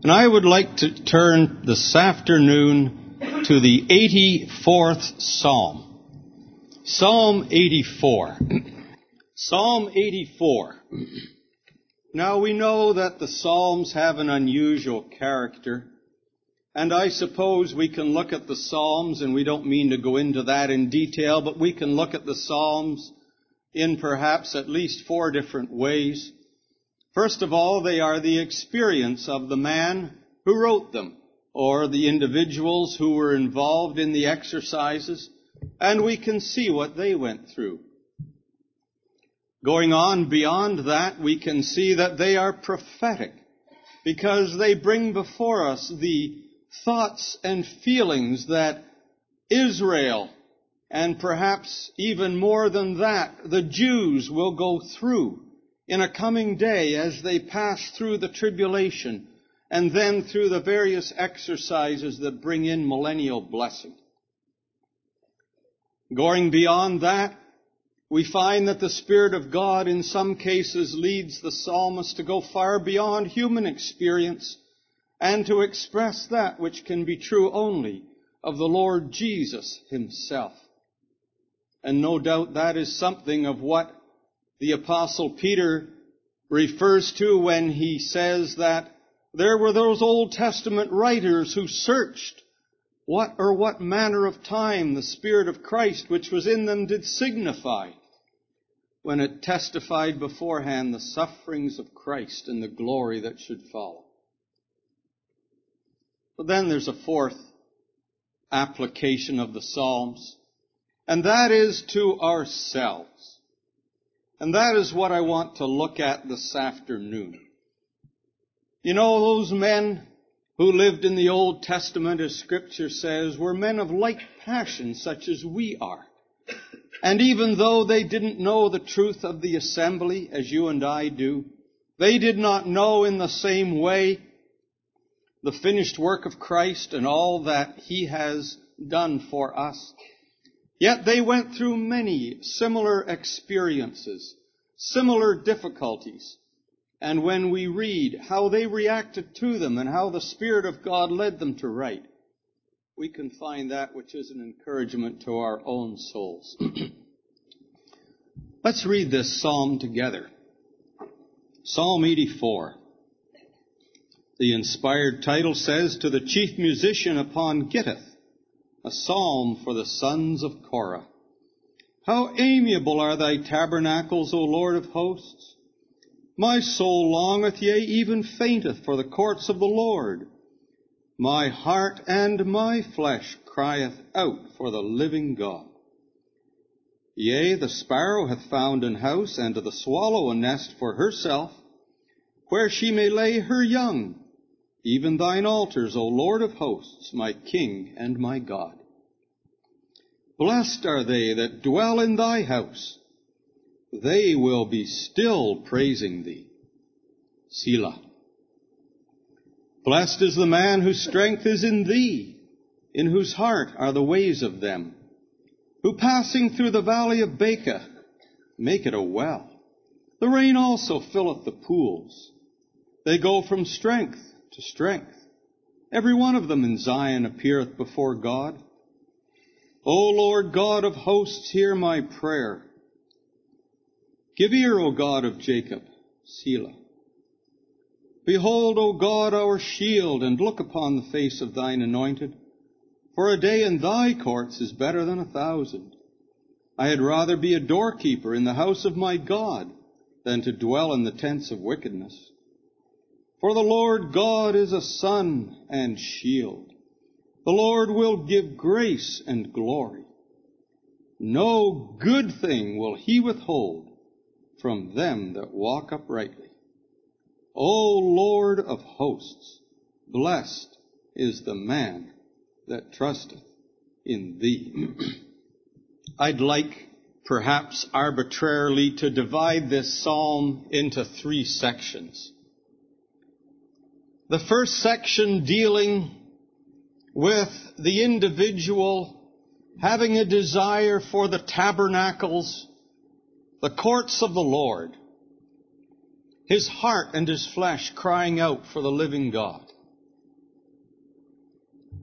And I would like to turn this afternoon to the 84th Psalm. Psalm 84. Psalm 84. Now we know that the Psalms have an unusual character. And I suppose we can look at the Psalms, and we don't mean to go into that in detail, but we can look at the Psalms in perhaps at least 4 different ways. First of all, they are the experience of the man who wrote them, or the individuals who were involved in the exercises, and we can see what they went through. Going on beyond that, we can see that they are prophetic, because they bring before us the thoughts and feelings that Israel, and perhaps even more than that, the Jews will go through in a coming day as they pass through the tribulation and then through the various exercises that bring in millennial blessing. Going beyond that, we find that the Spirit of God in some cases leads the psalmist to go far beyond human experience and to express that which can be true only of the Lord Jesus himself. And no doubt that is something of what the Apostle Peter refers to when he says that there were those Old Testament writers who searched what manner of time the Spirit of Christ which was in them did signify, when it testified beforehand the sufferings of Christ and the glory that should follow. But then there's a 4th application of the Psalms, and that is to ourselves. And that is what I want to look at this afternoon. You know, those men who lived in the Old Testament, as Scripture says, were men of like passion, such as we are. And even though they didn't know the truth of the assembly, as you and I do, they did not know in the same way the finished work of Christ and all that He has done for us. Yet they went through many similar experiences, similar difficulties. And when we read how they reacted to them and how the Spirit of God led them to write, we can find that which is an encouragement to our own souls. Let's read this psalm together. Psalm 84. The inspired title says, "To the chief musician upon Gittith, a psalm for the sons of Korah. How amiable are thy tabernacles, O Lord of hosts! My soul longeth, yea, even fainteth for the courts of the Lord. My heart and my flesh crieth out for the living God. Yea, the sparrow hath found an house, and to the swallow a nest for herself, where she may lay her young, even thine altars, O Lord of hosts, my King and my God. Blessed are they that dwell in thy house. They will be still praising thee. Selah. Blessed is the man whose strength is in thee, in whose heart are the ways of them, who passing through the valley of Baca make it a well. The rain also filleth the pools. They go from strength to strength. Every one of them in Zion appeareth before God. O Lord God of hosts, hear my prayer. Give ear, O God of Jacob. Selah. Behold, O God, our shield, and look upon the face of thine anointed. For a day in thy courts is better than 1,000. I had rather be a doorkeeper in the house of my God than to dwell in the tents of wickedness. For the Lord God is a sun and shield. The Lord will give grace and glory. No good thing will he withhold from them that walk uprightly. O Lord of hosts, blessed is the man that trusteth in thee. I'd like, perhaps arbitrarily, to divide this psalm into 3 sections. The first section dealing with the individual having a desire for the tabernacles, the courts of the Lord, his heart and his flesh crying out for the living God.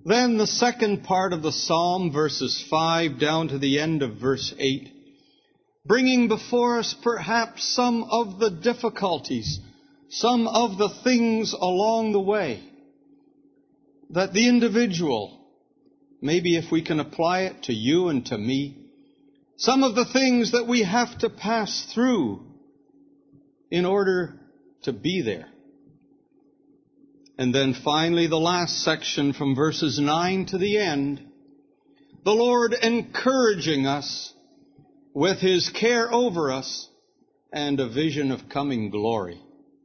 Then the second part of the psalm, verses 5 down to the end of verse 8, bringing before us perhaps some of the difficulties, some of the things along the way that the individual, maybe if we can apply it to you and to me, some of the things that we have to pass through in order to be there. And then finally, the last section from verses 9 to the end, the Lord encouraging us with His care over us and a vision of coming glory.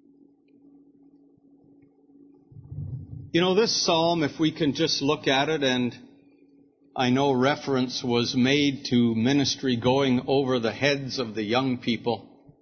You know, this psalm, if we can just look at it, and I know reference was made to ministry going over the heads of the young people.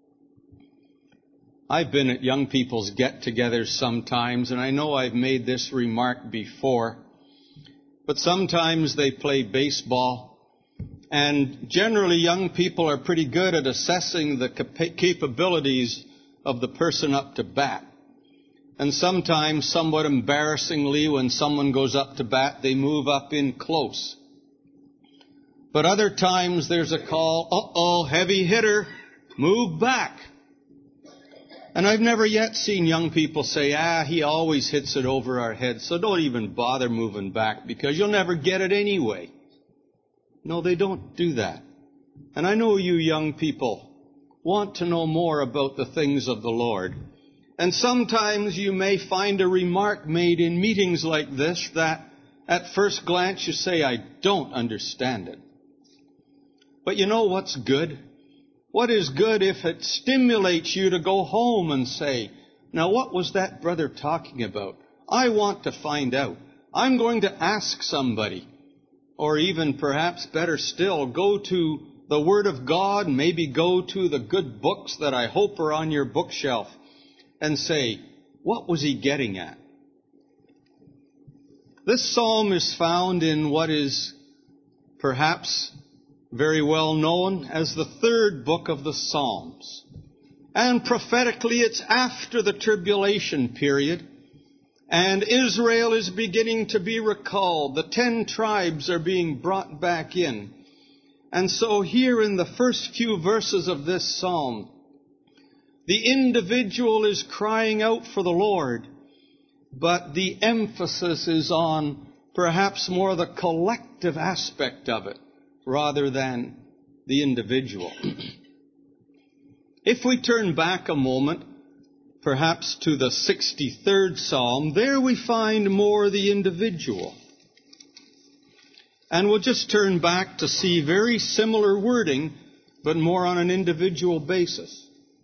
I've been at young people's get-togethers sometimes, and I know I've made this remark before, but sometimes they play baseball, and generally young people are pretty good at assessing the capabilities of the person up to bat. And sometimes, somewhat embarrassingly, when someone goes up to bat, they move up in close. But other times there's a call, heavy hitter, move back. And I've never yet seen young people say, he always hits it over our heads, so don't even bother moving back because you'll never get it anyway. No, they don't do that. And I know you young people want to know more about the things of the Lord. And sometimes you may find a remark made in meetings like this that at first glance you say, I don't understand it. But you know what's good? What is good if it stimulates you to go home and say, now what was that brother talking about? I want to find out. I'm going to ask somebody. Or even perhaps better still, go to the Word of God, maybe go to the good books that I hope are on your bookshelf and say, what was he getting at? This psalm is found in what is perhaps very well known as the third book of the Psalms. And prophetically, it's after the tribulation period, and Israel is beginning to be recalled. The 10 tribes are being brought back in. And so here in the first few verses of this psalm, the individual is crying out for the Lord, but the emphasis is on perhaps more the collective aspect of it, rather than the individual. If we turn back a moment, perhaps to the 63rd Psalm, there we find more the individual. And we'll just turn back to see very similar wording, but more on an individual basis.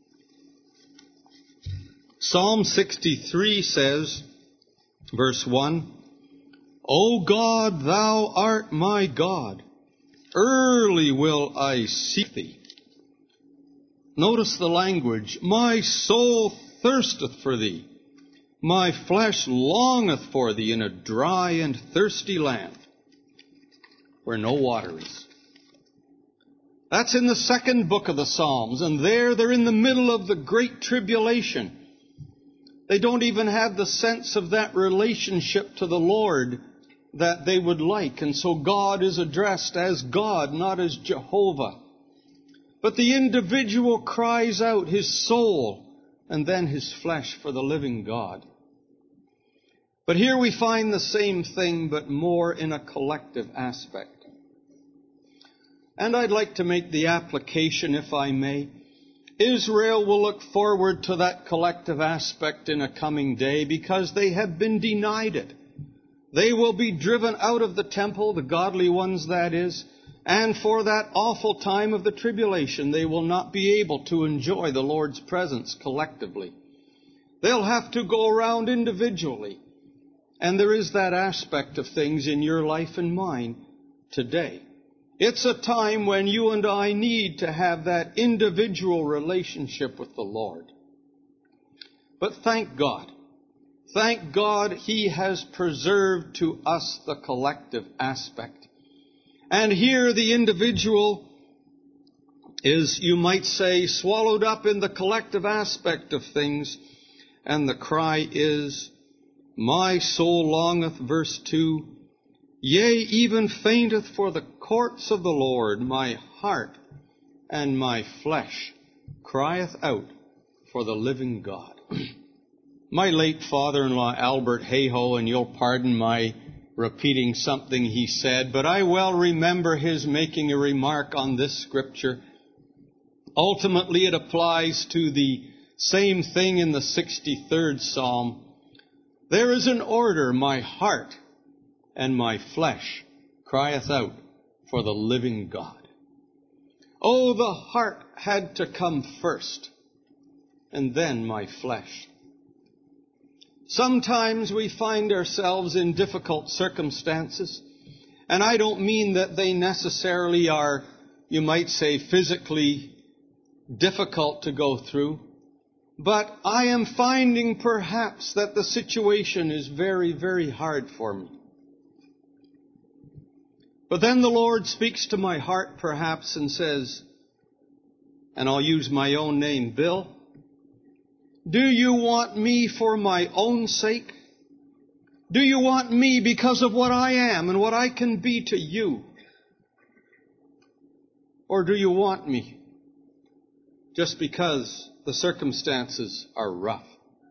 Psalm 63 says, verse 1, O God, thou art my God. Early will I seek thee. Notice the language. My soul thirsteth for thee. My flesh longeth for thee in a dry and thirsty land where no water is. That's in the second book of the Psalms, and they're in the middle of the great tribulation. They don't even have the sense of that relationship to the Lord that they would like. And so God is addressed as God, not as Jehovah. But the individual cries out his soul and then his flesh for the living God. But here we find the same thing, but more in a collective aspect. And I'd like to make the application, if I may. Israel will look forward to that collective aspect in a coming day because they have been denied it. They will be driven out of the temple, the godly ones that is, and for that awful time of the tribulation, they will not be able to enjoy the Lord's presence collectively. They'll have to go around individually. And there is that aspect of things in your life and mine today. It's a time when you and I need to have that individual relationship with the Lord. But thank God. Thank God He has preserved to us the collective aspect. And here the individual is, you might say, swallowed up in the collective aspect of things. And the cry is, my soul longeth, verse 2, Yea, even fainteth for the courts of the Lord. My heart and my flesh crieth out for the living God. My late father-in-law, Albert Hayhoe, and you'll pardon my repeating something he said, but I well remember his making a remark on this scripture. Ultimately, it applies to the same thing in the 63rd Psalm. There is an order, my heart and my flesh crieth out for the living God. Oh, the heart had to come first, and then my flesh. Sometimes we find ourselves in difficult circumstances, and I don't mean that they necessarily are, you might say, physically difficult to go through, but I am finding perhaps that the situation is very, very hard for me. But then the Lord speaks to my heart perhaps and says, and I'll use my own name, Bill, do you want me for my own sake? Do you want me because of what I am and what I can be to you? Or do you want me just because the circumstances are rough?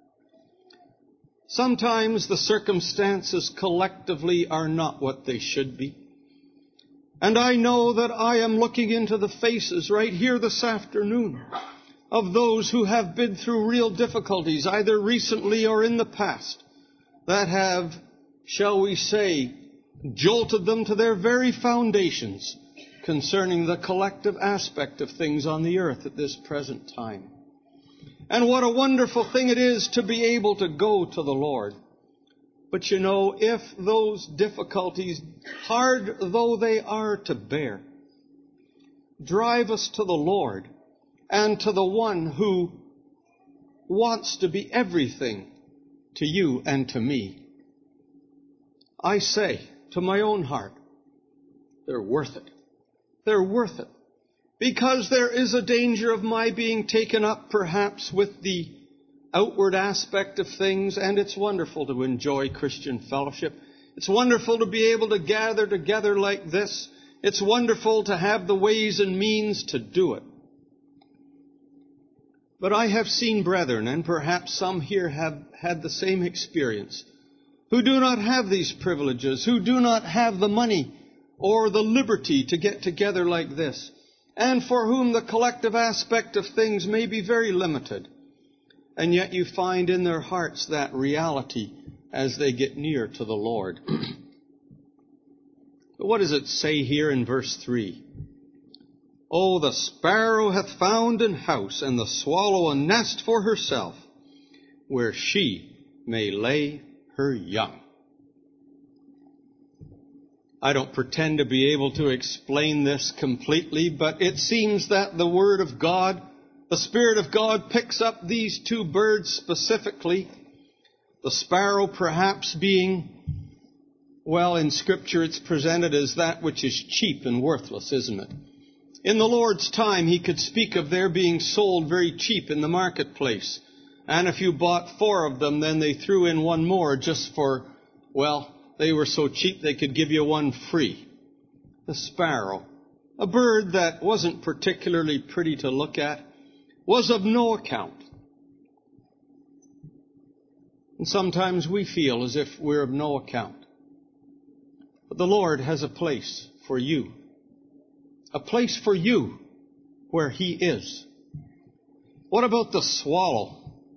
Sometimes the circumstances collectively are not what they should be. And I know that I am looking into the faces right here this afternoon of those who have been through real difficulties, either recently or in the past, that have, shall we say, jolted them to their very foundations concerning the collective aspect of things on the earth at this present time. And what a wonderful thing it is to be able to go to the Lord. But you know, if those difficulties, hard though they are to bear, drive us to the Lord and to the one who wants to be everything to you and to me, I say to my own heart, they're worth it. They're worth it. Because there is a danger of my being taken up perhaps with the outward aspect of things, and it's wonderful to enjoy Christian fellowship. It's wonderful to be able to gather together like this. It's wonderful to have the ways and means to do it. But I have seen brethren, and perhaps some here have had the same experience, who do not have these privileges, who do not have the money or the liberty to get together like this, and for whom the collective aspect of things may be very limited. And yet you find in their hearts that reality as they get near to the Lord. But what does it say here in verse 3? Oh, the sparrow hath found an house, and the swallow a nest for herself, where she may lay her young. I don't pretend to be able to explain this completely, but it seems that the Word of God, the Spirit of God, picks up these two birds specifically. The sparrow perhaps being, well, in Scripture it's presented as that which is cheap and worthless, isn't it? In the Lord's time, He could speak of their being sold very cheap in the marketplace. And if you bought 4 of them, then they threw in one more just for, well, they were so cheap they could give you one free. The sparrow, a bird that wasn't particularly pretty to look at, was of no account. And sometimes we feel as if we're of no account. But the Lord has a place for you. A place for you where He is. What about the swallow?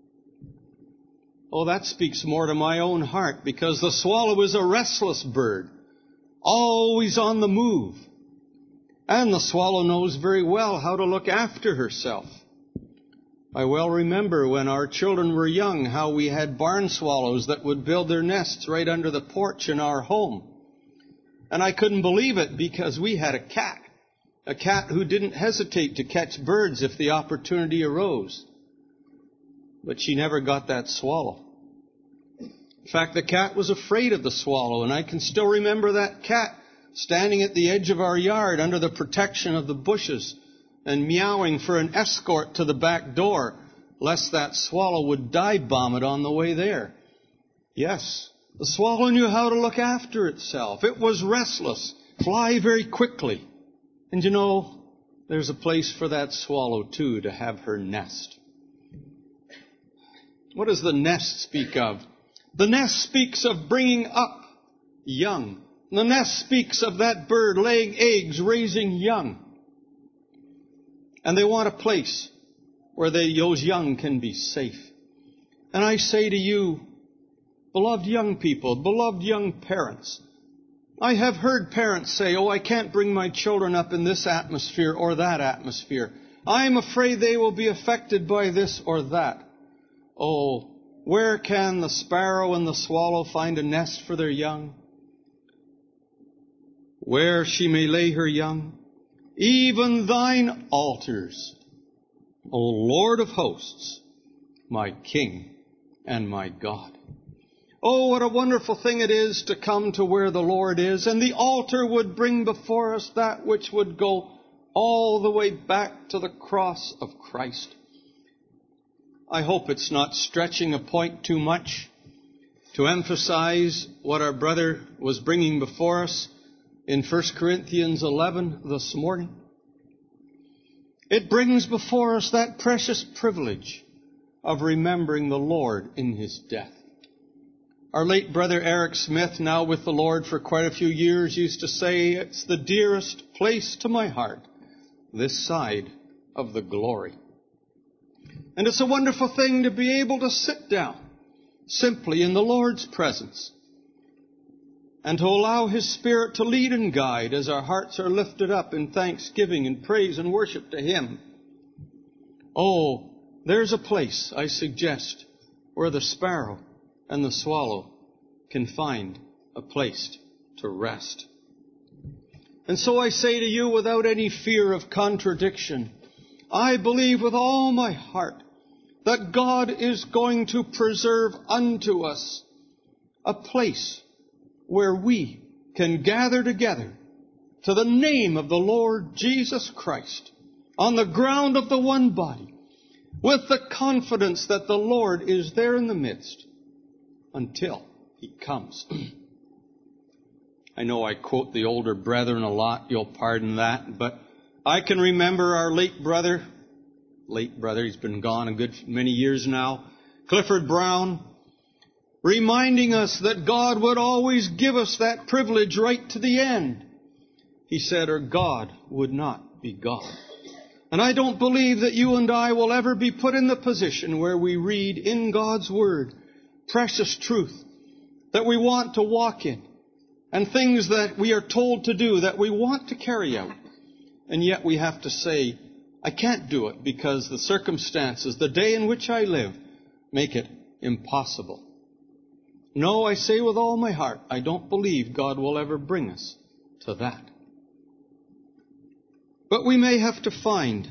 Oh, that speaks more to my own heart, because the swallow is a restless bird, always on the move. And the swallow knows very well how to look after herself. I well remember when our children were young how we had barn swallows that would build their nests right under the porch in our home. And I couldn't believe it because we had a cat who didn't hesitate to catch birds if the opportunity arose. But she never got that swallow. In fact, the cat was afraid of the swallow, and I can still remember that cat standing at the edge of our yard under the protection of the bushes and meowing for an escort to the back door, lest that swallow would dive bomb it on the way there. Yes, The swallow knew how to look after itself. It was restless, fly very quickly. And you know, there's a place for that swallow too, to have her nest. What does the nest speak of? The nest speaks of bringing up young. The nest speaks of that bird laying eggs, raising young. And they want a place where those young can be safe. And I say to you, beloved young people, beloved young parents, I have heard parents say, I can't bring my children up in this atmosphere or that atmosphere. I am afraid they will be affected by this or that. Oh, where can the sparrow and the swallow find a nest for their young? Where she may lay her young? Even thine altars, O Lord of hosts, my King and my God. Oh, what a wonderful thing it is to come to where the Lord is, and the altar would bring before us that which would go all the way back to the cross of Christ. I hope it's not stretching a point too much to emphasize what our brother was bringing before us in 1 Corinthians 11 this morning. It brings before us that precious privilege of remembering the Lord in His death. Our late brother Eric Smith, now with the Lord for quite a few years, used to say, it's the dearest place to my heart, this side of the glory. And it's a wonderful thing to be able to sit down simply in the Lord's presence and to allow His Spirit to lead and guide as our hearts are lifted up in thanksgiving and praise and worship to Him. Oh, there's a place, I suggest, where the sparrow and the swallow can find a place to rest. And so I say to you, without any fear of contradiction, I believe with all my heart that God is going to preserve unto us a place where we can gather together to the name of the Lord Jesus Christ on the ground of the one body, with the confidence that the Lord is there in the midst until He comes. I know I quote the older brethren a lot, you'll pardon that, but I can remember our late brother, he's been gone a good many years now, Clifford Brown, reminding us that God would always give us that privilege right to the end. He said, or God would not be God. And I don't believe that you and I will ever be put in the position where we read in God's Word precious truth that we want to walk in, and things that we are told to do that we want to carry out. And yet we have to say, I can't do it because the circumstances, the day in which I live, make it impossible. No, I say with all my heart, I don't believe God will ever bring us to that. But we may have to find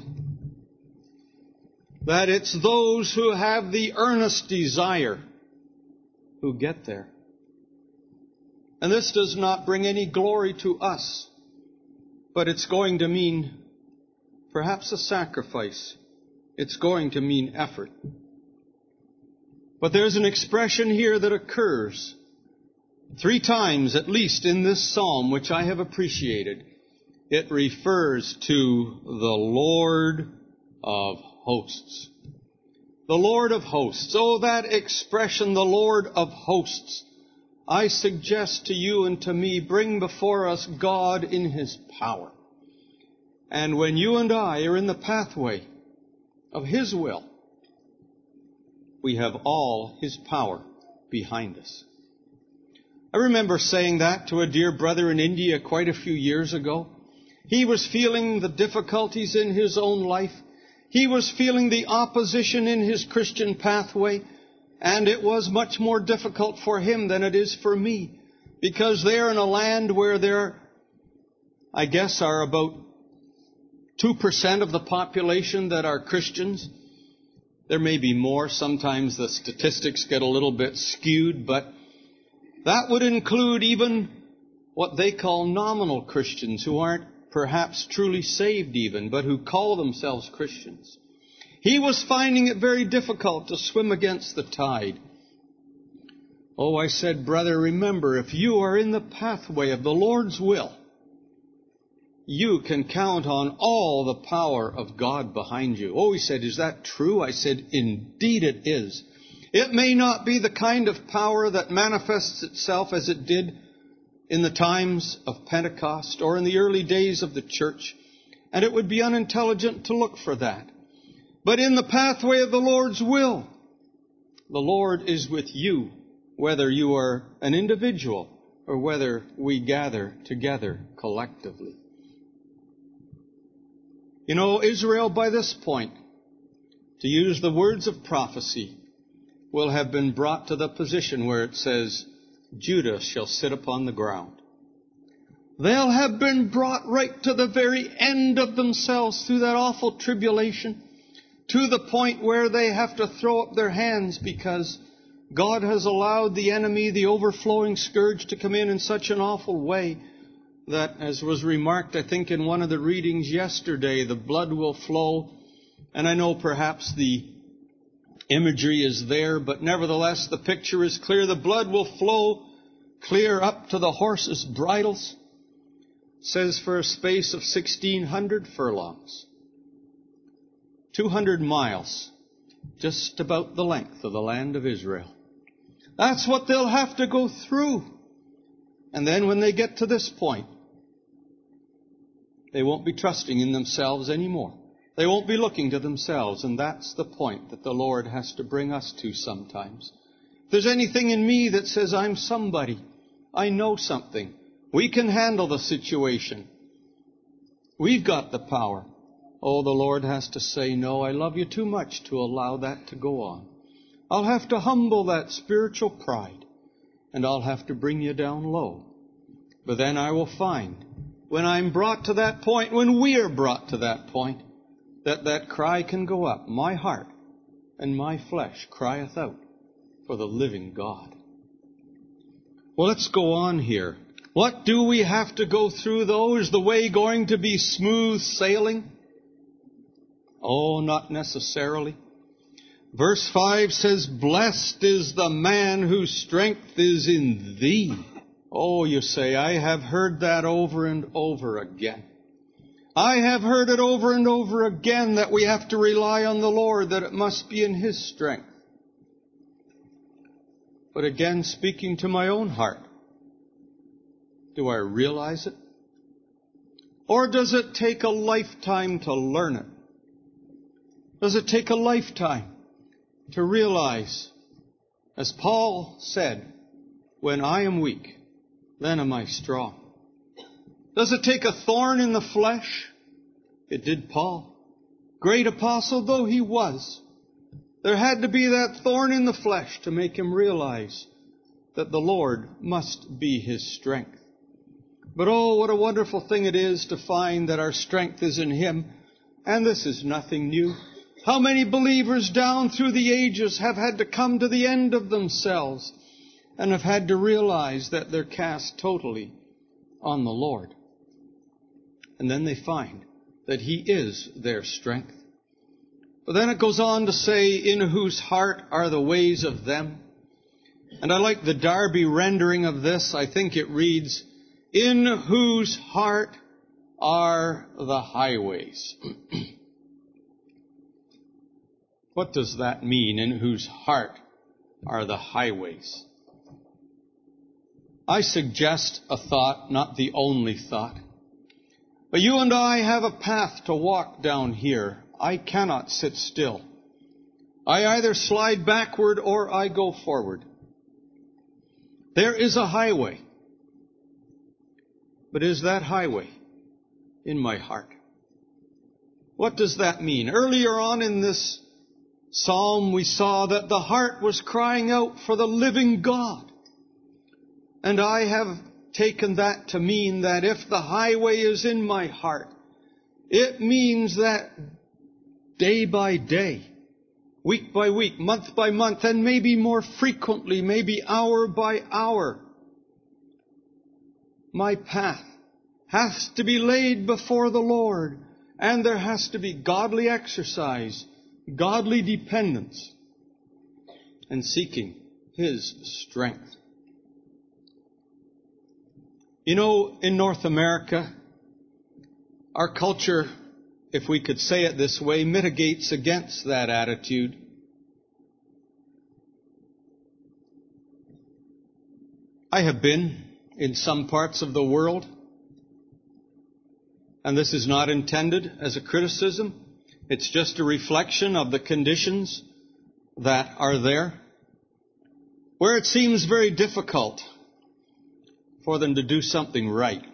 that it's those who have the earnest desire who get there. And this does not bring any glory to us, but it's going to mean perhaps a sacrifice. It's going to mean effort. But there's an expression here that occurs 3 times at least in this psalm, which I have appreciated. It refers to the Lord of hosts. The Lord of hosts. Oh, that expression, the Lord of hosts. I suggest to you and to me, bring before us God in His power. And when you and I are in the pathway of His will, we have all His power behind us. I remember saying that to a dear brother in India quite a few years ago. He was feeling the difficulties in his own life. He was feeling the opposition in his Christian pathway. And it was much more difficult for him than it is for me. Because they're in a land where there, I guess, are about 2% of the population that are Christians. There may be more. Sometimes the statistics get a little bit skewed, but that would include even what they call nominal Christians, who aren't perhaps truly saved even, but who call themselves Christians. He was finding it very difficult to swim against the tide. Oh, I said, brother, remember, if you are in the pathway of the Lord's will, you can count on all the power of God behind you. Oh, he said, is that true? I said, indeed it is. It may not be the kind of power that manifests itself as it did in the times of Pentecost or in the early days of the church, and it would be unintelligent to look for that. But in the pathway of the Lord's will, the Lord is with you, whether you are an individual or whether we gather together collectively. You know, Israel by this point, to use the words of prophecy, will have been brought to the position where it says, Judah shall sit upon the ground. They'll have been brought right to the very end of themselves through that awful tribulation, to the point where they have to throw up their hands because God has allowed the enemy, the overflowing scourge, to come in such an awful way that, as was remarked, I think, in one of the readings yesterday, the blood will flow. And I know perhaps the imagery is there, but nevertheless the picture is clear. The blood will flow clear up to the horses' bridles. It says for a space of 1,600 furlongs. 200 miles, just about the length of the land of Israel. That's what they'll have to go through. And then when they get to this point, they won't be trusting in themselves anymore. They won't be looking to themselves, and that's the point that the Lord has to bring us to sometimes. If there's anything in me that says I'm somebody, I know something, we can handle the situation, we've got the power. Oh, the Lord has to say, no, I love you too much to allow that to go on. I'll have to humble that spiritual pride, and I'll have to bring you down low. But then I will find, when I'm brought to that point, when we are brought to that point, that cry can go up. My heart and my flesh crieth out for the living God. Well, let's go on here. What do we have to go through, though? Is the way going to be smooth sailing? Oh, not necessarily. Verse 5 says, blessed is the man whose strength is in thee. Oh, you say, I have heard that over and over again. I have heard it over and over again that we have to rely on the Lord, that it must be in His strength. But again, speaking to my own heart, do I realize it? Or does it take a lifetime to learn it? Does it take a lifetime to realize, as Paul said, when I am weak, then am I strong? Does it take a thorn in the flesh? It did Paul. Great apostle though he was, there had to be that thorn in the flesh to make him realize that the Lord must be his strength. But oh, what a wonderful thing it is to find that our strength is in Him. And this is nothing new. How many believers down through the ages have had to come to the end of themselves and have had to realize that they're cast totally on the Lord. And then they find that He is their strength. But then it goes on to say, in whose heart are the ways of them. And I like the Darby rendering of this. I think it reads, in whose heart are the highways. What does that mean, in whose heart are the highways? I suggest a thought, not the only thought. But you and I have a path to walk down here. I cannot sit still. I either slide backward or I go forward. There is a highway. But is that highway in my heart? What does that mean? Earlier on in this psalm, we saw that the heart was crying out for the living God. And I have taken that to mean that if the highway is in my heart, it means that day by day, week by week, month by month, and maybe more frequently, maybe hour by hour, my path has to be laid before the Lord, and there has to be godly exercise, godly dependence, and seeking His strength. You know, in North America, our culture, if we could say it this way, mitigates against that attitude. I have been in some parts of the world, and this is not intended as a criticism. It's just a reflection of the conditions that are there, where it seems very difficult for them to do something right.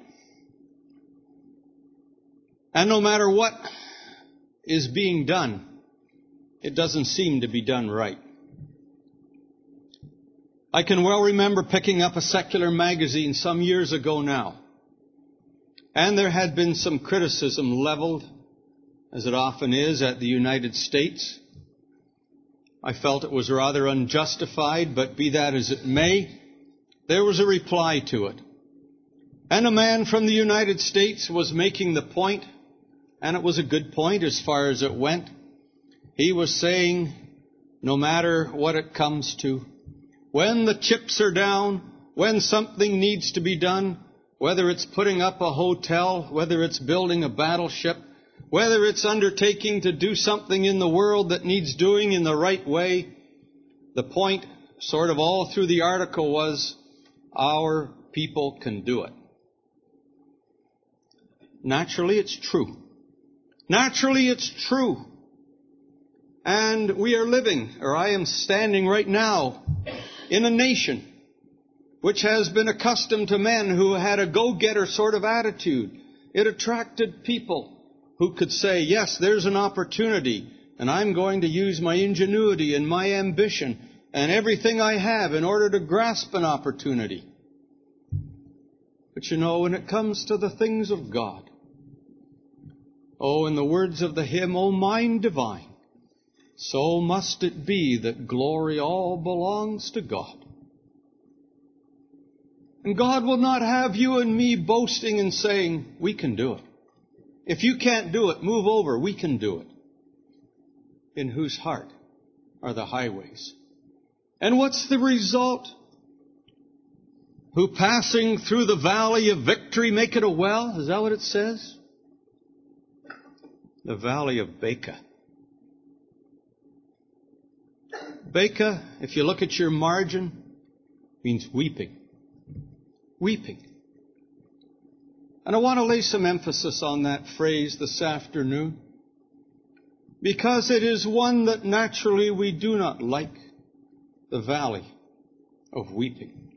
And no matter what is being done, it doesn't seem to be done right. I can well remember picking up a secular magazine some years ago now, and there had been some criticism leveled, as it often is, at the United States. I felt it was rather unjustified, but be that as it may, there was a reply to it. And a man from the United States was making the point, and it was a good point as far as it went. He was saying, no matter what it comes to, when the chips are down, when something needs to be done, whether it's putting up a hotel, whether it's building a battleship, whether it's undertaking to do something in the world that needs doing in the right way, the point sort of all through the article was, our people can do it. Naturally, it's true. Naturally, it's true. And we are living, or I am standing right now, in a nation which has been accustomed to men who had a go-getter sort of attitude. It attracted people who could say, yes, there's an opportunity, and I'm going to use my ingenuity and my ambition and everything I have in order to grasp an opportunity. But you know, when it comes to the things of God, oh, in the words of the hymn, O mind divine, so must it be that glory all belongs to God. And God will not have you and me boasting and saying, we can do it. If you can't do it, move over, we can do it. In whose heart are the highways. And what's the result? Who passing through the valley of victory make it a well? Is that what it says? The valley of Baca. Baca, if you look at your margin, means weeping. Weeping. And I want to lay some emphasis on that phrase this afternoon, because it is one that naturally we do not like, the valley of weeping.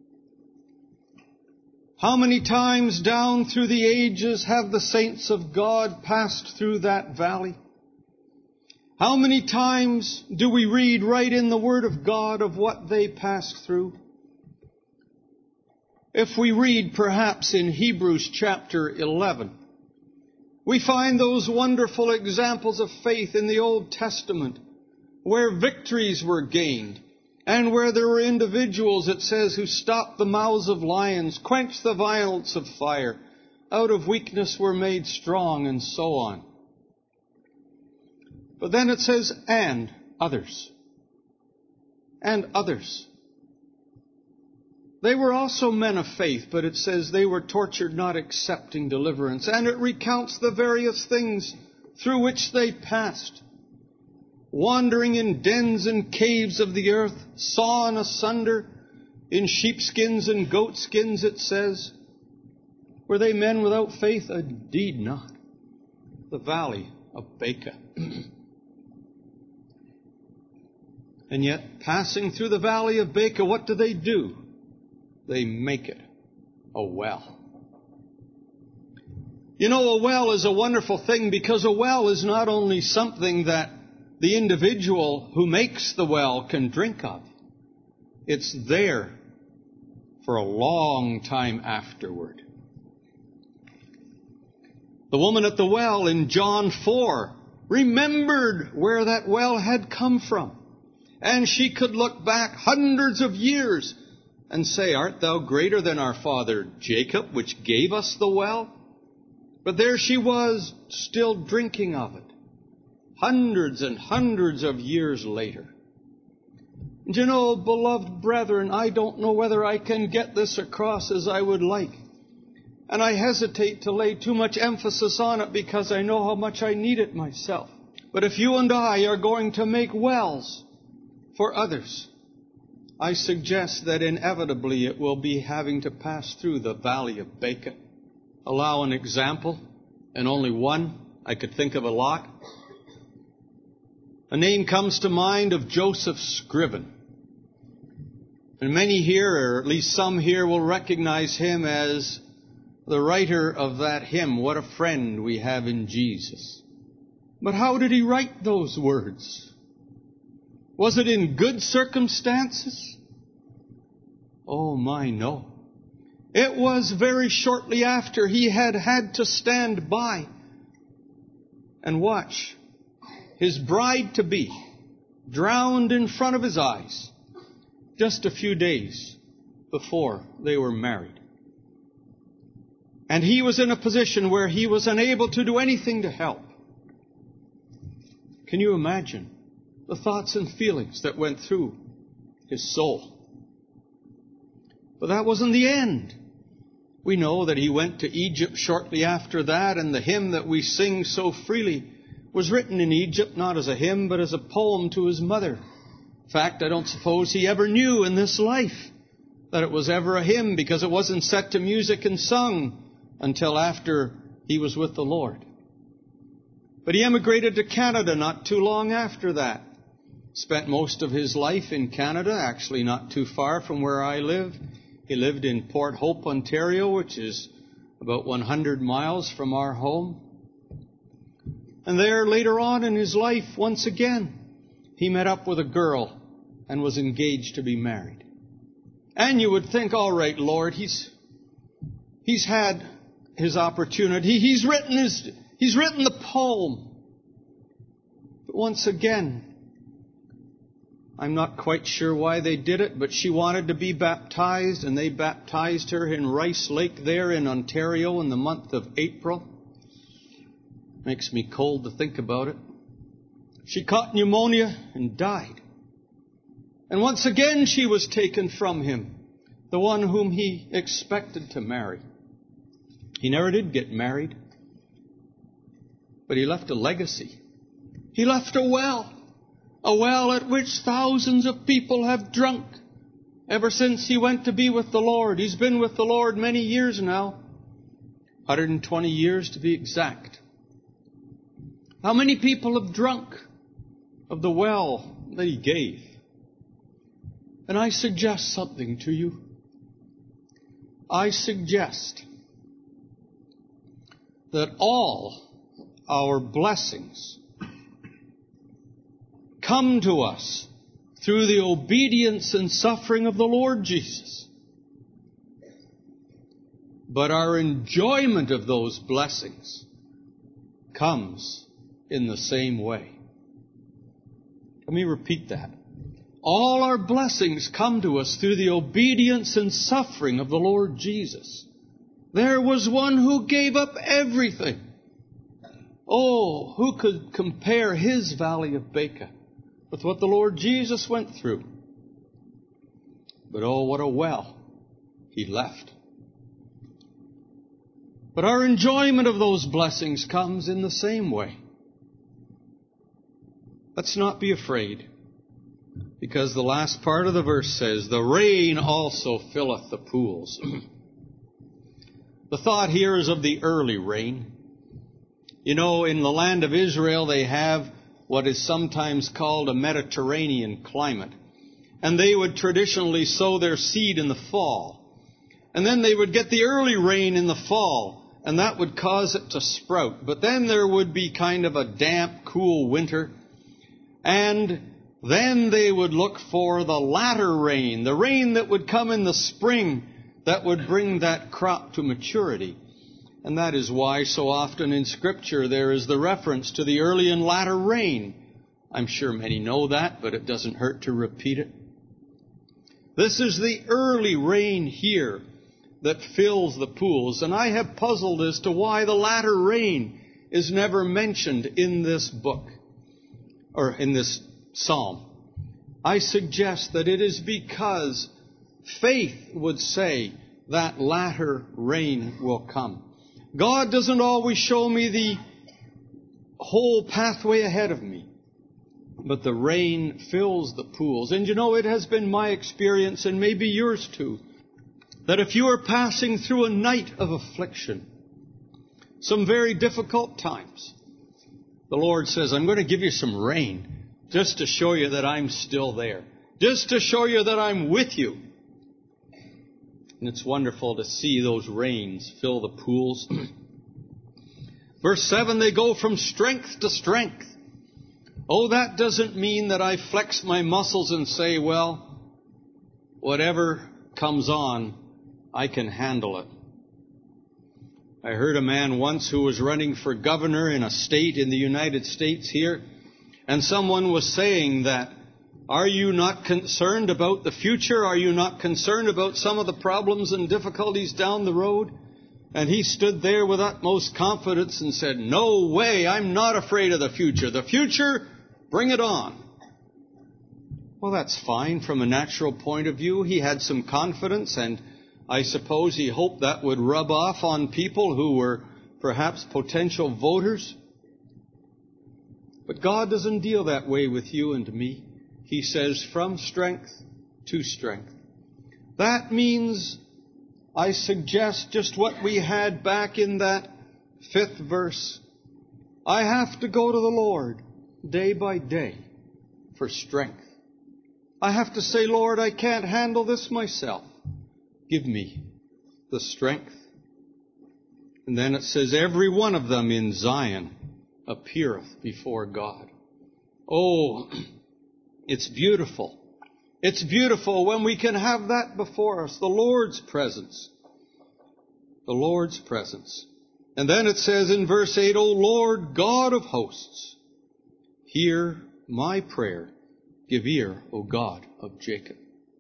How many times down through the ages have the saints of God passed through that valley? How many times do we read right in the Word of God of what they passed through? If we read perhaps in Hebrews chapter 11, we find those wonderful examples of faith in the Old Testament where victories were gained and where there were individuals, it says, who stopped the mouths of lions, quenched the violence of fire, out of weakness were made strong, and so on. But then it says, and others. And others. They were also men of faith, but it says they were tortured, not accepting deliverance. And it recounts the various things through which they passed. Wandering in dens and caves of the earth, sawn asunder, in sheepskins and goatskins, it says. Were they men without faith? Indeed not. The valley of Baca. And yet, passing through the valley of Baca, what do? They make it a well. You know, a well is a wonderful thing because a well is not only something that the individual who makes the well can drink of. It's there for a long time afterward. The woman at the well in John 4 remembered where that well had come from. And she could look back hundreds of years and say, art thou greater than our father Jacob, which gave us the well? But there she was, still drinking of it, hundreds and hundreds of years later. And you know, beloved brethren, I don't know whether I can get this across as I would like. And I hesitate to lay too much emphasis on it because I know how much I need it myself. But if you and I are going to make wells for others, I suggest that inevitably it will be having to pass through the valley of Baca. Allow an example, and only one. I could think of a lot. A name comes to mind of Joseph Scriven. And many here, or at least some here, will recognize him as the writer of that hymn, "What a Friend We Have in Jesus." But how did he write those words? Was it in good circumstances? Oh my, no. It was very shortly after he had to stand by and watch his bride-to-be drowned in front of his eyes just a few days before they were married. And he was in a position where he was unable to do anything to help. Can you imagine the thoughts and feelings that went through his soul? But that wasn't the end. We know that he went to Egypt shortly after that, and the hymn that we sing so freely was written in Egypt, not as a hymn, but as a poem to his mother. In fact, I don't suppose he ever knew in this life that it was ever a hymn, because it wasn't set to music and sung until after he was with the Lord. But he emigrated to Canada not too long after that. Spent most of his life in Canada, actually not too far from where I live. He lived in Port Hope, Ontario, which is about 100 miles from our home. And there, later on in his life, once again, he met up with a girl and was engaged to be married. And you would think, all right, Lord, he's had his opportunity. He's written the poem. But once again, I'm not quite sure why they did it, but she wanted to be baptized, and they baptized her in Rice Lake there in Ontario in the month of April. Makes me cold to think about it. She caught pneumonia and died. And once again she was taken from him, the one whom he expected to marry. He never did get married, but he left a legacy. He left a well at which thousands of people have drunk ever since he went to be with the Lord. He's been with the Lord many years now, 120 years to be exact. How many people have drunk of the well that he gave? And I suggest something to you. I suggest that all our blessings come to us through the obedience and suffering of the Lord Jesus. But our enjoyment of those blessings comes in the same way. Let me repeat that. All our blessings come to us through the obedience and suffering of the Lord Jesus. There was one who gave up everything. Oh, who could compare his valley of Baca with what the Lord Jesus went through? But oh, what a well he left. But our enjoyment of those blessings comes in the same way. Let's not be afraid, because the last part of the verse says, "The rain also filleth the pools." The thought here is of the early rain. You know, in the land of Israel, they have what is sometimes called a Mediterranean climate. And they would traditionally sow their seed in the fall. And then they would get the early rain in the fall, and that would cause it to sprout. But then there would be kind of a damp, cool winter. And then they would look for the latter rain, the rain that would come in the spring that would bring that crop to maturity. And that is why so often in Scripture there is the reference to the early and latter rain. I'm sure many know that, but it doesn't hurt to repeat it. This is the early rain here that fills the pools. And I have puzzled as to why the latter rain is never mentioned in this book, or in this psalm. I suggest that it is because faith would say that latter rain will come. God doesn't always show me the whole pathway ahead of me, but the rain fills the pools. And you know, it has been my experience, and maybe yours too, that if you are passing through a night of affliction, some very difficult times, the Lord says, I'm going to give you some rain just to show you that I'm still there, just to show you that I'm with you. And it's wonderful to see those rains fill the pools. Verse 7, they go from strength to strength. Oh, that doesn't mean that I flex my muscles and say, well, whatever comes on, I can handle it. I heard a man once who was running for governor in a state in the United States here, and someone was saying that, are you not concerned about the future? Are you not concerned about some of the problems and difficulties down the road? And he stood there with utmost confidence and said, no way, I'm not afraid of the future. The future, bring it on. Well, that's fine from a natural point of view. He had some confidence, and I suppose he hoped that would rub off on people who were perhaps potential voters. But God doesn't deal that way with you and me. He says, from strength to strength. That means, I suggest, just what we had back in that 5th verse. I have to go to the Lord day by day for strength. I have to say, Lord, I can't handle this myself. Give me the strength. And then it says, every one of them in Zion appeareth before God. Oh, it's beautiful. It's beautiful when we can have that before us, the Lord's presence. The Lord's presence. And then it says in verse 8, O Lord God of hosts, hear my prayer. Give ear, O God of Jacob.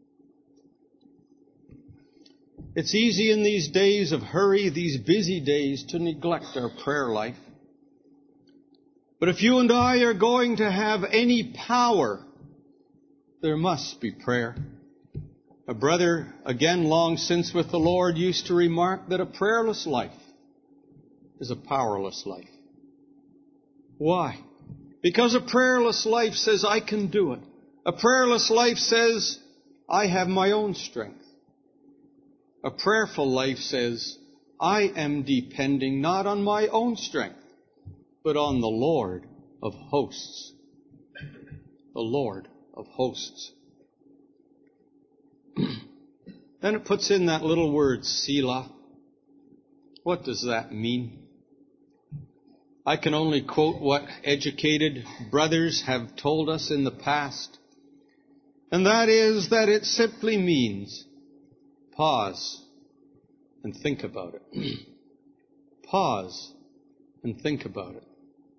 It's easy in these days of hurry, these busy days, to neglect our prayer life. But if you and I are going to have any power, there must be prayer. A brother, again long since with the Lord, used to remark that a prayerless life is a powerless life. Why? Because a prayerless life says, I can do it. A prayerless life says, I have my own strength. A prayerful life says, I am depending not on my own strength, but on the Lord of hosts. The Lord of hosts. Then it puts in that little word, Selah. What does that mean? I can only quote what educated brothers have told us in the past. And that is that it simply means pause and think about it. Pause and think about it.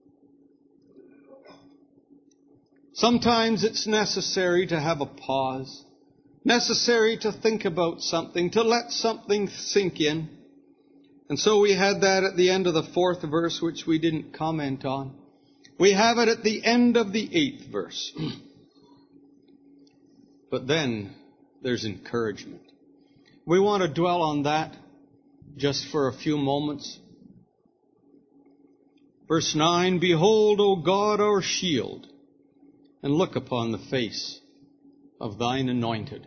Sometimes it's necessary to have a pause, necessary to think about something, to let something sink in. And so we had that at the end of the 4th verse, which we didn't comment on. We have it at the end of the 8th verse. But then there's encouragement. We want to dwell on that just for a few moments. Verse 9, Behold, O God, our shield, and look upon the face of thine anointed.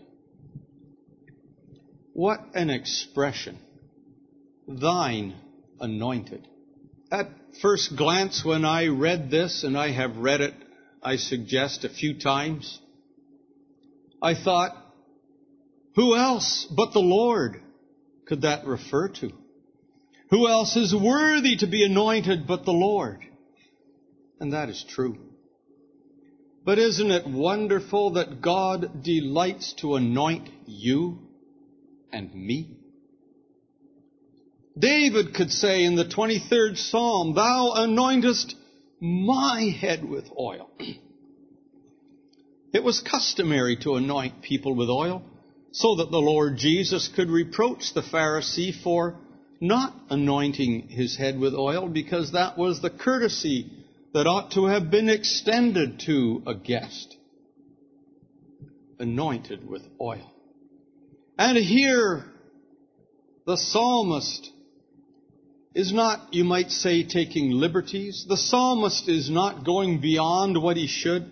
What an expression. Thine anointed. At first glance, when I read this, and I have read it, I suggest, a few times, I thought, who else but the Lord could that refer to? Who else is worthy to be anointed but the Lord? And that is true. But isn't it wonderful that God delights to anoint you and me? David could say in the 23rd Psalm, Thou anointest my head with oil. It was customary to anoint people with oil so that the Lord Jesus could reproach the Pharisee for not anointing his head with oil, because that was the courtesy that ought to have been extended to a guest. anointed with oil. And here, the psalmist is not, you might say, taking liberties. The psalmist is not going beyond what he should.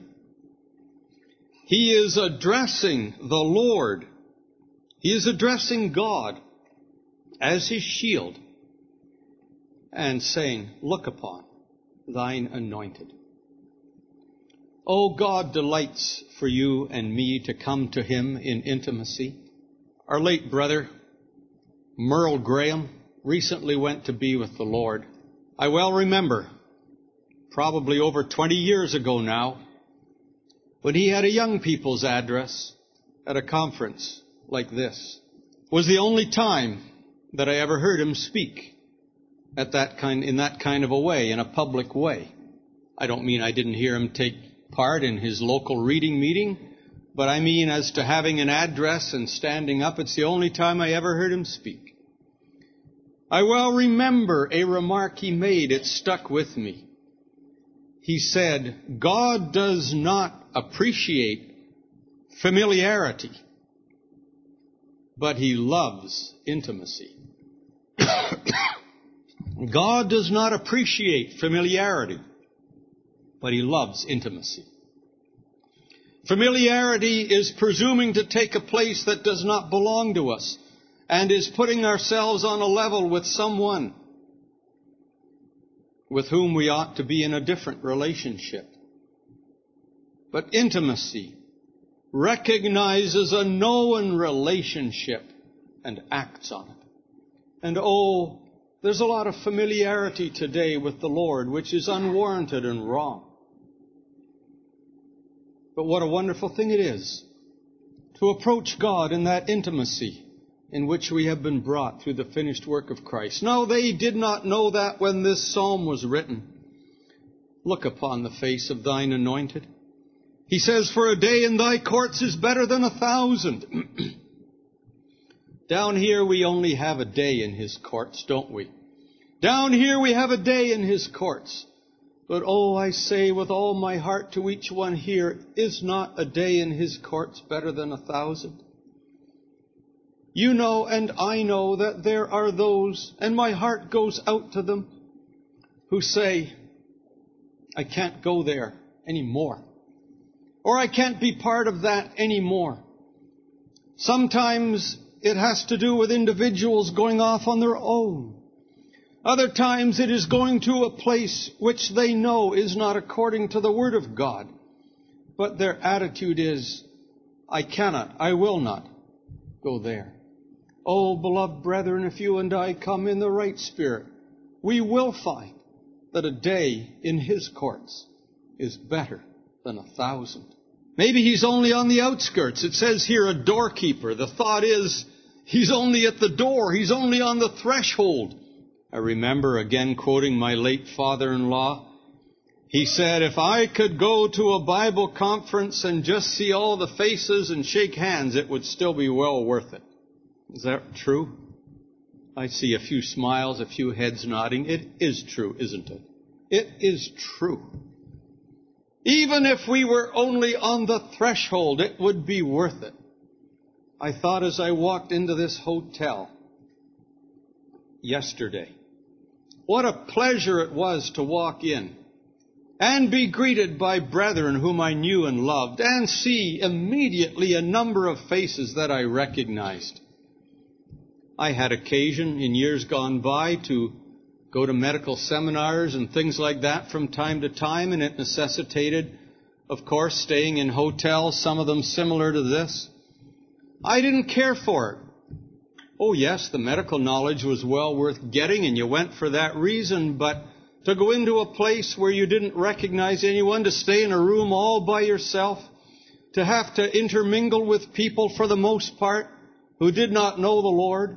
He is addressing the Lord. He is addressing God as his shield and saying, look upon thine anointed. Oh, God delights for you and me to come to him in intimacy. Our late brother, Merle Graham, recently went to be with the Lord. I well remember, probably over 20 years ago now, when he had a young people's address at a conference like this. It was the only time that I ever heard him speak in that kind of a way, in a public way. I don't mean I didn't hear him take part in his local reading meeting, but I mean as to having an address and standing up, it's the only time I ever heard him speak. I well remember a remark he made. It stuck with me. He said, God does not appreciate familiarity, but he loves intimacy. God does not appreciate familiarity, but he loves intimacy. Familiarity is presuming to take a place that does not belong to us and is putting ourselves on a level with someone with whom we ought to be in a different relationship. But intimacy recognizes a known relationship and acts on it. And there's a lot of familiarity today with the Lord, which is unwarranted and wrong. But what a wonderful thing it is to approach God in that intimacy in which we have been brought through the finished work of Christ. Now, they did not know that when this psalm was written. Look upon the face of thine anointed. He says, for a day in thy courts is better than 1,000. Down here we only have a day in his courts, don't we? Down here we have a day in his courts. But I say with all my heart to each one here, is not a day in his courts better than 1,000? You know and I know that there are those, and my heart goes out to them, who say, I can't go there anymore. Or I can't be part of that anymore. Sometimes it has to do with individuals going off on their own. Other times it is going to a place which they know is not according to the Word of God. But their attitude is, I cannot, I will not go there. Oh, beloved brethren, if you and I come in the right spirit, we will find that a day in his courts is better than 1,000. Maybe he's only on the outskirts. It says here a doorkeeper. The thought is he's only at the door. He's only on the threshold. I remember again quoting my late father-in-law. He said, if I could go to a Bible conference and just see all the faces and shake hands, it would still be well worth it. Is that true? I see a few smiles, a few heads nodding. It is true, isn't it? It is true. Even if we were only on the threshold, it would be worth it. I thought as I walked into this hotel yesterday, what a pleasure it was to walk in and be greeted by brethren whom I knew and loved, and see immediately a number of faces that I recognized. I had occasion in years gone by to go to medical seminars and things like that from time to time, and it necessitated, of course, staying in hotels, some of them similar to this. I didn't care for it. Oh yes, the medical knowledge was well worth getting, and you went for that reason, but to go into a place where you didn't recognize anyone, to stay in a room all by yourself, to have to intermingle with people for the most part who did not know the Lord.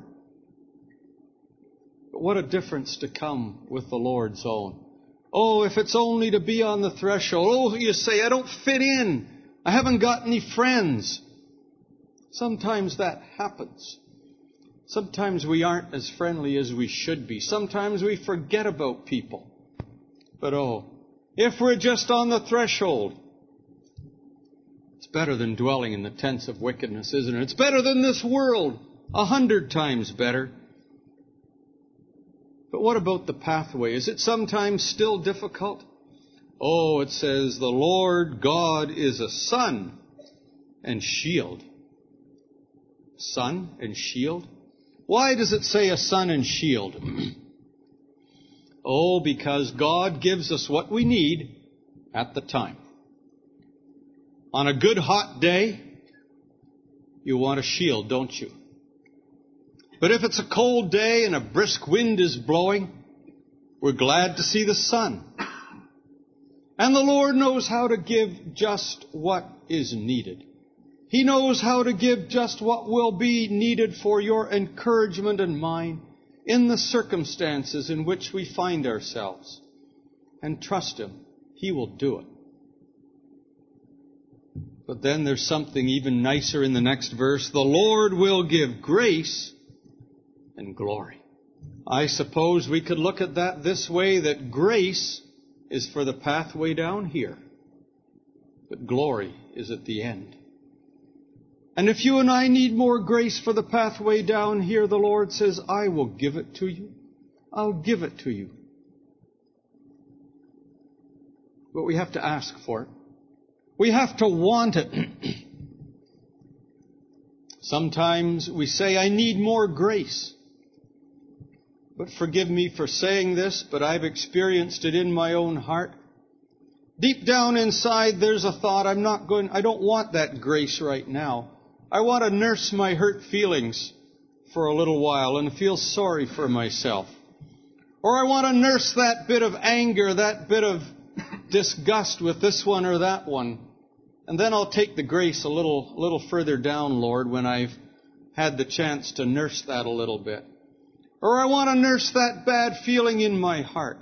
But what a difference to come with the Lord's own. Oh, if it's only to be on the threshold. Oh, you say, I don't fit in. I haven't got any friends. Sometimes that happens. Sometimes we aren't as friendly as we should be. Sometimes we forget about people. But if we're just on the threshold, it's better than dwelling in the tents of wickedness, isn't it? It's better than this world, 100 times better. But what about the pathway? Is it sometimes still difficult? Oh, it says, the Lord God is a sun and shield. Sun and shield? Why does it say a sun and shield? Oh, because God gives us what we need at the time. On a good hot day, you want a shield, don't you? But if it's a cold day and a brisk wind is blowing, we're glad to see the sun. And the Lord knows how to give just what is needed. He knows how to give just what will be needed for your encouragement and mine in the circumstances in which we find ourselves. And trust Him, He will do it. But then there's something even nicer in the next verse. The Lord will give grace and glory. I suppose we could look at that this way, that grace is for the pathway down here, but glory is at the end. And if you and I need more grace for the pathway down here, the Lord says, I will give it to you. I'll give it to you. But we have to ask for it. We have to want it. Sometimes we say, I need more grace. But forgive me for saying this, but I've experienced it in my own heart. Deep down inside, there's a thought, I don't want that grace right now. I want to nurse my hurt feelings for a little while and feel sorry for myself. Or I want to nurse that bit of anger, that bit of disgust with this one or that one. And then I'll take the grace a little further down, Lord, when I've had the chance to nurse that a little bit. Or I want to nurse that bad feeling in my heart.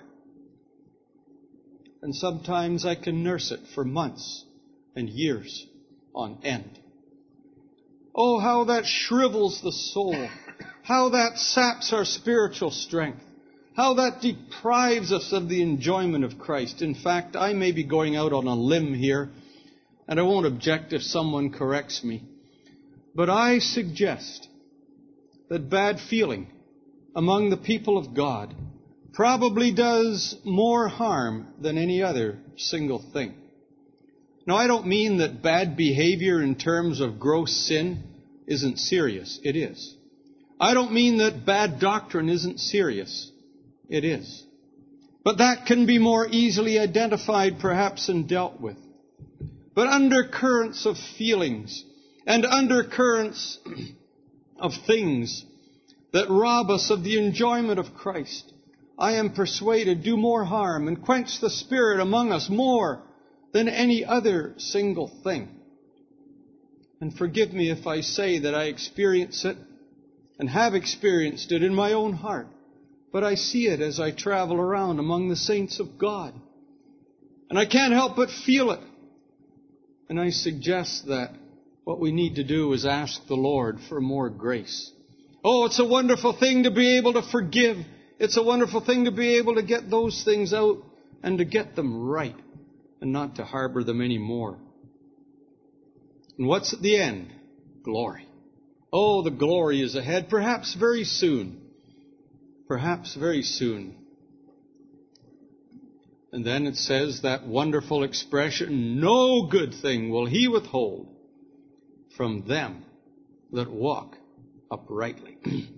And sometimes I can nurse it for months and years on end. Oh, how that shrivels the soul. How that saps our spiritual strength. How that deprives us of the enjoyment of Christ. In fact, I may be going out on a limb here, and I won't object if someone corrects me. But I suggest that bad feeling among the people of God probably does more harm than any other single thing. Now, I don't mean that bad behavior in terms of gross sin isn't serious. It is. I don't mean that bad doctrine isn't serious. It is. But that can be more easily identified, perhaps, and dealt with. But undercurrents of feelings and undercurrents of things that rob us of the enjoyment of Christ, I am persuaded, do more harm and quench the Spirit among us more than any other single thing. And forgive me if I say that I experience it and have experienced it in my own heart, but I see it as I travel around among the saints of God. And I can't help but feel it. And I suggest that what we need to do is ask the Lord for more grace. Oh, it's a wonderful thing to be able to forgive. It's a wonderful thing to be able to get those things out and to get them right and not to harbor them anymore. And what's at the end? Glory. Oh, the glory is ahead, perhaps very soon. Perhaps very soon. And then it says that wonderful expression, no good thing will He withhold from them that walk uprightly.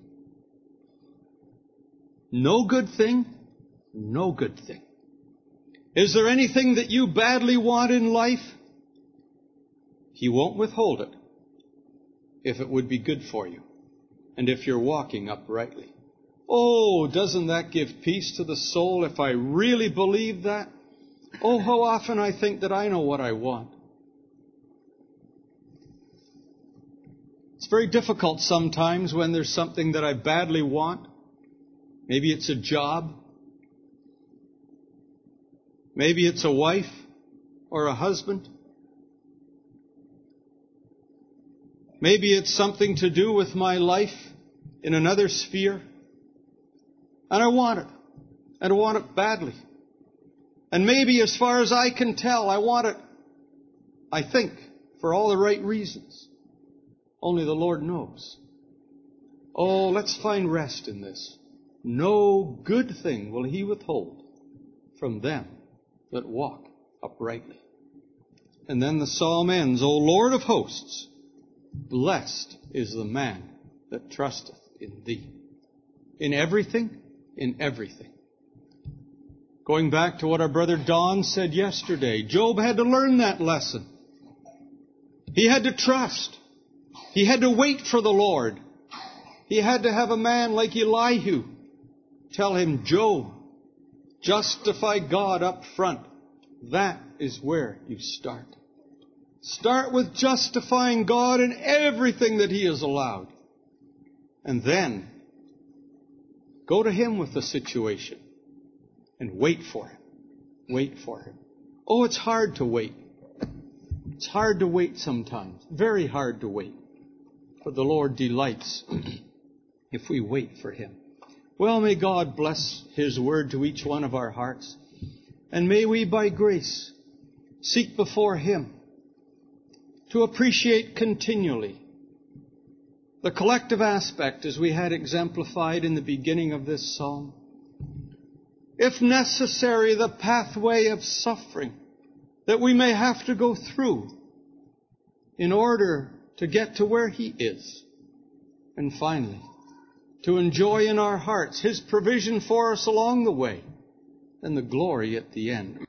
No good thing? No good thing. Is there anything that you badly want in life? He won't withhold it if it would be good for you and if you're walking uprightly. Oh, doesn't that give peace to the soul if I really believe that? Oh, how often I think that I know what I want. It's very difficult sometimes when there's something that I badly want. Maybe it's a job. Maybe it's a wife or a husband. Maybe it's something to do with my life in another sphere. And I want it. And I want it badly. And maybe as far as I can tell, I want it, I think, for all the right reasons. Only the Lord knows. Oh, let's find rest in this. No good thing will He withhold from them that walk uprightly. And then the psalm ends, O Lord of hosts, blessed is the man that trusteth in Thee. In everything, in everything. Going back to what our brother Don said yesterday, Job had to learn that lesson. He had to trust. He had to wait for the Lord. He had to have a man like Elihu tell him, Job, justify God up front. That is where you start. Start with justifying God in everything that He has allowed. And then go to Him with the situation and wait for Him. Wait for Him. Oh, it's hard to wait. It's hard to wait sometimes. Very hard to wait. But the Lord delights if we wait for Him. Well, may God bless His word to each one of our hearts. And may we, by grace, seek before Him to appreciate continually the collective aspect as we had exemplified in the beginning of this psalm. If necessary, the pathway of suffering that we may have to go through in order to get to where He is. And finally, to enjoy in our hearts His provision for us along the way and the glory at the end.